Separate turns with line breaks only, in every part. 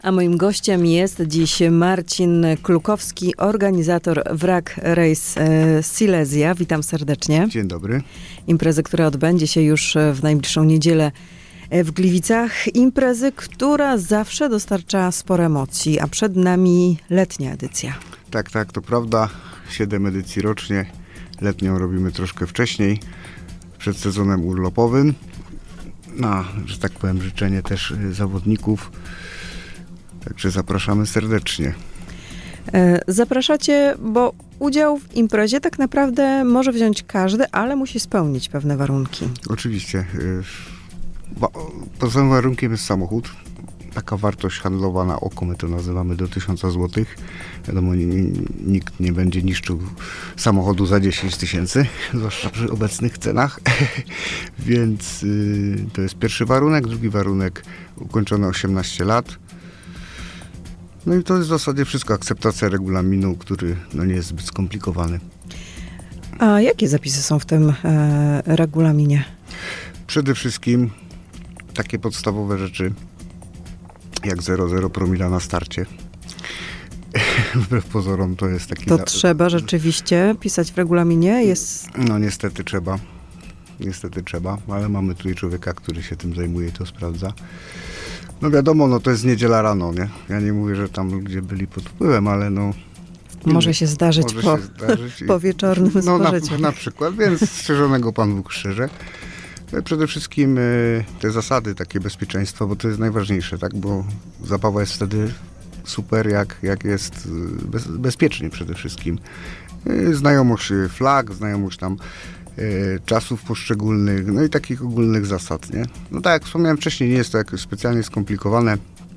A moim gościem jest dziś Marcin Klukowski, organizator Wrak Race Silesia. Witam serdecznie.
Dzień dobry.
Imprezy, która odbędzie się już w najbliższą niedzielę w Gliwicach. Imprezy, która zawsze dostarcza sporo emocji, a przed nami letnia edycja.
Tak, to prawda. 7 edycji rocznie. Letnią robimy troszkę wcześniej, przed sezonem urlopowym. Że tak powiem, życzenie też zawodników. Także zapraszamy serdecznie.
Zapraszacie, bo udział w imprezie tak naprawdę może wziąć każdy, ale musi spełnić pewne warunki.
Oczywiście. Podstawowym warunkiem jest samochód. Taka wartość handlowa na oko, my to nazywamy, do 1000 zł. Wiadomo, nikt nie będzie niszczył samochodu za 10 000, zwłaszcza przy obecnych cenach. Więc to jest pierwszy warunek. Drugi warunek, ukończone 18 lat. No i to jest w zasadzie wszystko. Akceptacja regulaminu, który nie jest zbyt skomplikowany.
A jakie zapisy są w tym regulaminie?
Przede wszystkim takie podstawowe rzeczy, jak 0,0 promila na starcie. Wbrew pozorom to jest taki...
To trzeba rzeczywiście pisać w regulaminie?
No niestety trzeba, ale mamy tutaj człowieka, który się tym zajmuje i to sprawdza. No wiadomo, to jest niedziela rano, nie? Ja nie mówię, że tam ludzie byli pod wpływem, ale
Może się zdarzyć po wieczornym spożyciu.
Na przykład, więc strzeżonego Pan Bóg strzeże. Przede wszystkim te zasady, takie bezpieczeństwo, bo to jest najważniejsze, tak? Bo zabawa jest wtedy super, jak jest bezpiecznie przede wszystkim. Znajomość flag, znajomość tam czasów poszczególnych, no i takich ogólnych zasad, nie? No tak jak wspomniałem wcześniej, nie jest to jakoś specjalnie skomplikowane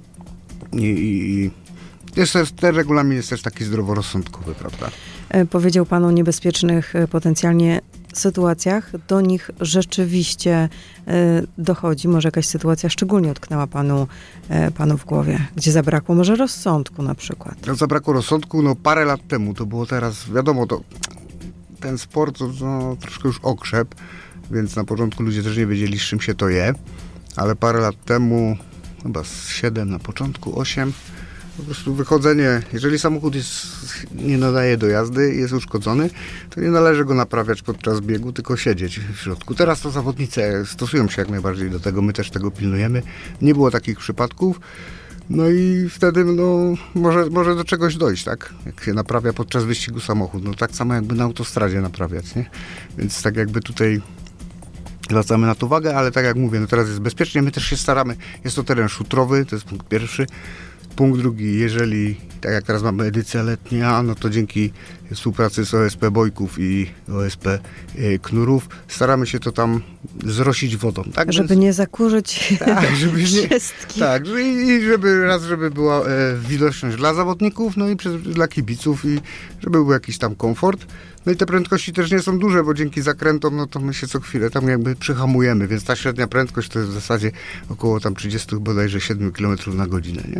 i ten regulamin jest też taki zdroworozsądkowy, prawda?
Powiedział Pan o niebezpiecznych potencjalnie sytuacjach. Do nich rzeczywiście dochodzi. Może jakaś sytuacja szczególnie utknęła panu w głowie, gdzie zabrakło może rozsądku na przykład?
Zabrakło rozsądku, parę lat temu, to było teraz, wiadomo, ten sport to troszkę już okrzep, więc na początku ludzie też nie wiedzieli, z czym się to je, ale parę lat temu, chyba z 7 na początku, 8, po prostu wychodzenie, jeżeli samochód nie nadaje do jazdy, jest uszkodzony, to nie należy go naprawiać podczas biegu, tylko siedzieć w środku. Teraz to zawodnicy stosują się jak najbardziej do tego, my też tego pilnujemy. Nie było takich przypadków, no i wtedy może do czegoś dojść, tak? Jak się naprawia podczas wyścigu samochód, tak samo jakby na autostradzie naprawiać, nie? Więc tak jakby tutaj zwracamy na to uwagę, ale tak jak mówię, teraz jest bezpiecznie, my też się staramy, jest to teren szutrowy, to jest punkt pierwszy. Punkt drugi, jeżeli, tak jak teraz mamy edycję letnia, to dzięki współpracy z OSP Bojków i OSP Knurów staramy się to tam zrosić wodą. Tak?
Żeby nie zakurzyć wszystkich.
Tak, i żeby była widoczność dla zawodników, no i dla kibiców i żeby był jakiś tam komfort. No i te prędkości też nie są duże, bo dzięki zakrętom, to my się co chwilę tam jakby przyhamujemy, więc ta średnia prędkość to jest w zasadzie około tam 30 bodajże 7 km na godzinę, nie?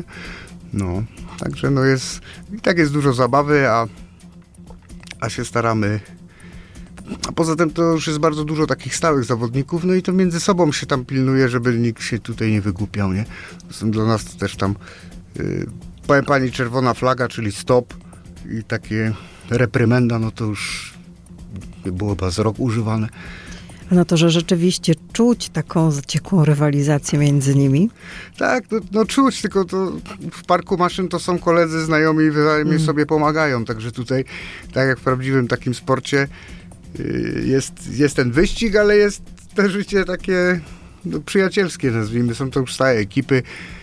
Także jest dużo zabawy, a się staramy. A poza tym to już jest bardzo dużo takich stałych zawodników, no i to między sobą się tam pilnuje, żeby nikt się tutaj nie wygłupiał, nie? Dla nas to też tam, powiem pani, czerwona flaga, czyli stop i takie reprymenda, to już było chyba z rok używane.
A to, że rzeczywiście czuć taką zaciekłą rywalizację między nimi?
Tak, czuć, tylko to w parku maszyn to są koledzy, znajomi i wzajemnie sobie pomagają, także tutaj, tak jak w prawdziwym takim sporcie, jest ten wyścig, ale jest też życie takie przyjacielskie, nazwijmy, są to już stałe ekipy,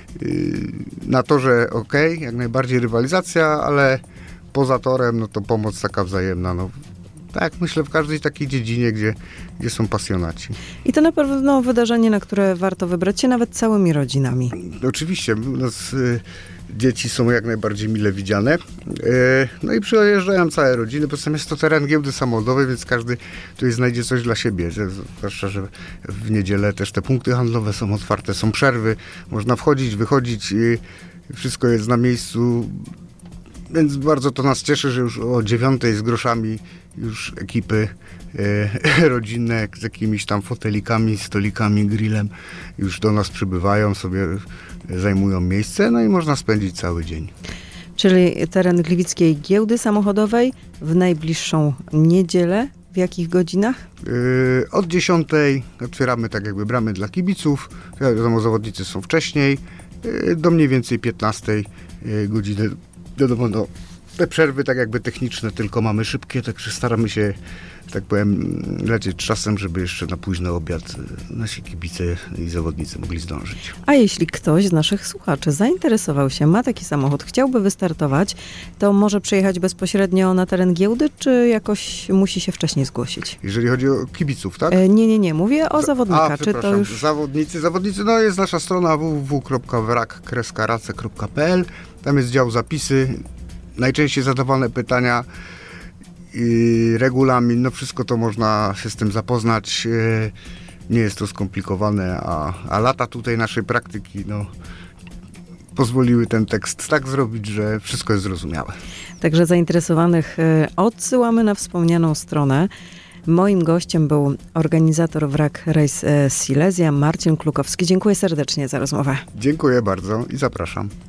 na torze jak najbardziej rywalizacja, ale poza torem, to pomoc taka wzajemna, tak, myślę, w każdej takiej dziedzinie, gdzie są pasjonaci.
I to na pewno wydarzenie, na które warto wybrać się nawet całymi rodzinami.
Oczywiście, u nas dzieci są jak najbardziej mile widziane. No i przyjeżdżają całe rodziny, bo jest to teren giełdy samochodowej, więc każdy tutaj znajdzie coś dla siebie. Zwłaszcza, że w niedzielę też te punkty handlowe są otwarte, są przerwy, można wchodzić, wychodzić i wszystko jest na miejscu. Więc bardzo to nas cieszy, że już o 9:00 z groszami już ekipy rodzinne z jakimiś tam fotelikami, stolikami, grillem już do nas przybywają, sobie zajmują miejsce, no i można spędzić cały dzień.
Czyli teren Gliwickiej Giełdy Samochodowej w najbliższą niedzielę. W jakich godzinach?
Od 10:00 otwieramy tak jakby bramy dla kibiców. Wiadomo, zawodnicy są wcześniej. Do mniej więcej 15:00 godziny. Wiadomo, no, te przerwy tak jakby techniczne tylko mamy szybkie, także staramy się, tak powiem, lecieć czasem, żeby jeszcze na późny obiad nasi kibice i zawodnicy mogli zdążyć.
A jeśli ktoś z naszych słuchaczy zainteresował się, ma taki samochód, chciałby wystartować, to może przyjechać bezpośrednio na teren giełdy, czy jakoś musi się wcześniej zgłosić?
Jeżeli chodzi o kibiców, tak?
Nie, mówię o zawodnika. Czy to już...
Zawodnicy, no jest nasza strona www.wrak-race.pl. Tam jest dział zapisy, najczęściej zadawane pytania i regulamin, no wszystko to można się z tym zapoznać. Nie jest to skomplikowane, a lata tutaj naszej praktyki, no, pozwoliły ten tekst tak zrobić, że wszystko jest zrozumiałe.
Także zainteresowanych odsyłamy na wspomnianą stronę. Moim gościem był organizator Wrak Race Silesia, Marcin Klukowski. Dziękuję serdecznie za rozmowę.
Dziękuję bardzo i zapraszam.